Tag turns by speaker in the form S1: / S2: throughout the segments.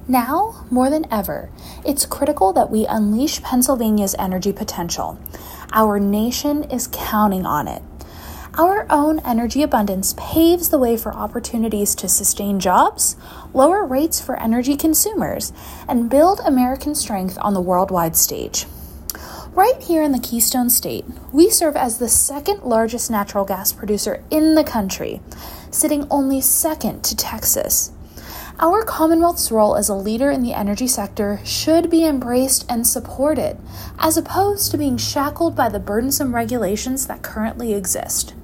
S1: Now, more than ever, it's critical that we unleash Pennsylvania's energy potential. Our nation is counting on it. Our own energy abundance paves the way for opportunities to sustain jobs, lower rates for energy consumers, and build American strength on the worldwide stage. Right here in the Keystone State, we serve as the second largest natural gas producer in the country, sitting only second to Texas. Our Commonwealth's role as a leader in the energy sector should be embraced and supported, as opposed to being shackled by the burdensome regulations that currently exist.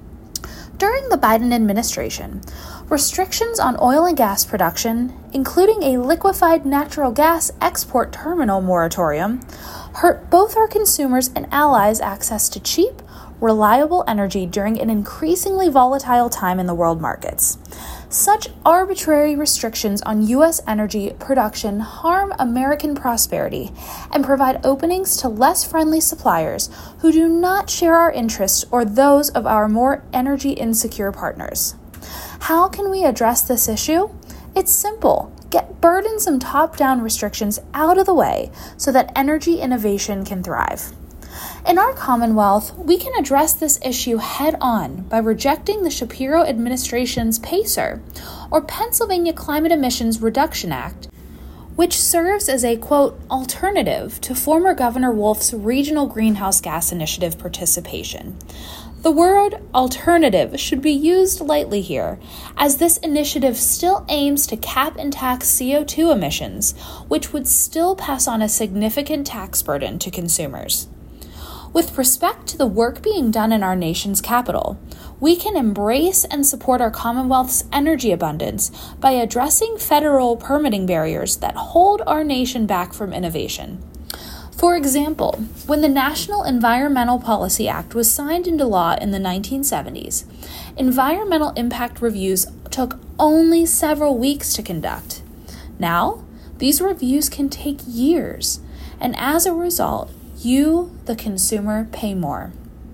S1: During the Biden administration, restrictions on oil and gas production, including a liquefied natural gas export terminal moratorium, hurt both our consumers and allies' access to cheap, reliable energy during an increasingly volatile time in the world markets. Such arbitrary restrictions on U.S. energy production harm American prosperity and provide openings to less friendly suppliers who do not share our interests or those of our more energy insecure partners. How can we address this issue? It's simple. Get burdensome top-down restrictions out of the way so that energy innovation can thrive. In our Commonwealth, we can address this issue head-on by rejecting the Shapiro administration's PACER, or Pennsylvania Climate Emissions Reduction Act, which serves as a, quote, alternative to former Governor Wolf's Regional Greenhouse Gas Initiative participation. The word alternative should be used lightly here, as this initiative still aims to cap and tax CO2 emissions, which would still pass on a significant tax burden to consumers. With respect to the work being done in our nation's capital, we can embrace and support our Commonwealth's energy abundance by addressing federal permitting barriers that hold our nation back from innovation. For example, when the National Environmental Policy Act was signed into law in the 1970s, environmental impact reviews took only several weeks to conduct. Now, these reviews can take years, and as a result, you, the consumer, pay more.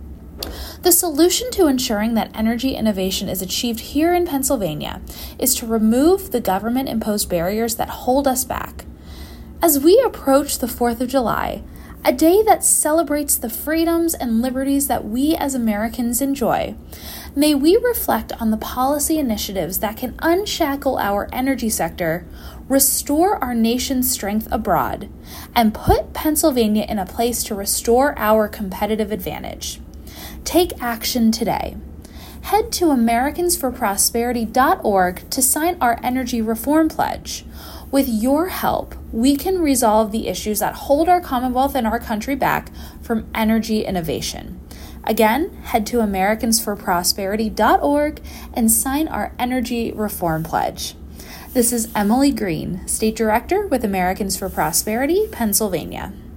S1: The solution to ensuring that energy innovation is achieved here in Pennsylvania is to remove the government-imposed barriers that hold us back. As we approach the 4th of July, a day that celebrates the freedoms and liberties that we as Americans enjoy, may we reflect on the policy initiatives that can unshackle our energy sector, restore our nation's strength abroad, and put Pennsylvania in a place to restore our competitive advantage. Take action today. Head to americansforprosperity.org to sign our energy reform pledge. With your help, we can resolve the issues that hold our Commonwealth and our country back from energy innovation. Again, head to americansforprosperity.org and sign our energy reform pledge. This is Emily Green, State Director with Americans for Prosperity, Pennsylvania.